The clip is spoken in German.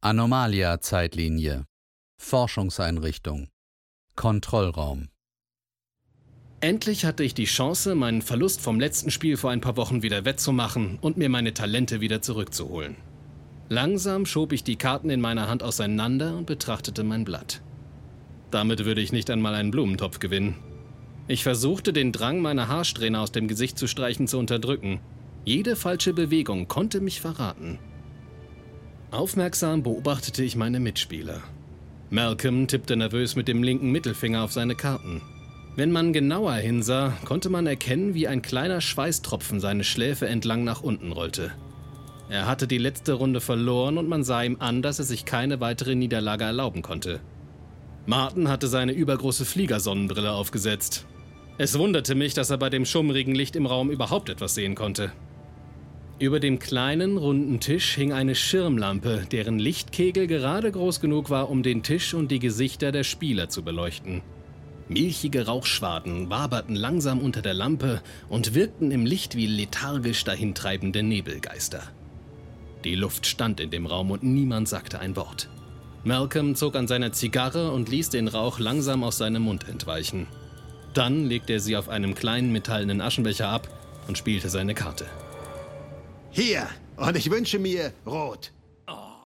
Anomalia-Zeitlinie. Forschungseinrichtung. Kontrollraum. Endlich hatte ich die Chance, meinen Verlust vom letzten Spiel vor ein paar Wochen wieder wettzumachen und mir meine Talente wieder zurückzuholen. Langsam schob ich die Karten in meiner Hand auseinander und betrachtete mein Blatt. Damit würde ich nicht einmal einen Blumentopf gewinnen. Ich versuchte, den Drang, meine Haarsträhne aus dem Gesicht zu streichen, zu unterdrücken. Jede falsche Bewegung konnte mich verraten. Aufmerksam beobachtete ich meine Mitspieler. Malcolm tippte nervös mit dem linken Mittelfinger auf seine Karten. Wenn man genauer hinsah, konnte man erkennen, wie ein kleiner Schweißtropfen seine Schläfe entlang nach unten rollte. Er hatte die letzte Runde verloren und man sah ihm an, dass er sich keine weitere Niederlage erlauben konnte. Martin hatte seine übergroße Fliegersonnenbrille aufgesetzt. Es wunderte mich, dass er bei dem schummrigen Licht im Raum überhaupt etwas sehen konnte. Über dem kleinen, runden Tisch hing eine Schirmlampe, deren Lichtkegel gerade groß genug war, um den Tisch und die Gesichter der Spieler zu beleuchten. Milchige Rauchschwaden waberten langsam unter der Lampe und wirkten im Licht wie lethargisch dahintreibende Nebelgeister. Die Luft stand in dem Raum und niemand sagte ein Wort. Malcolm zog an seiner Zigarre und ließ den Rauch langsam aus seinem Mund entweichen. Dann legte er sie auf einem kleinen metallenen Aschenbecher ab und spielte seine Karte. Hier, und ich wünsche mir Rot.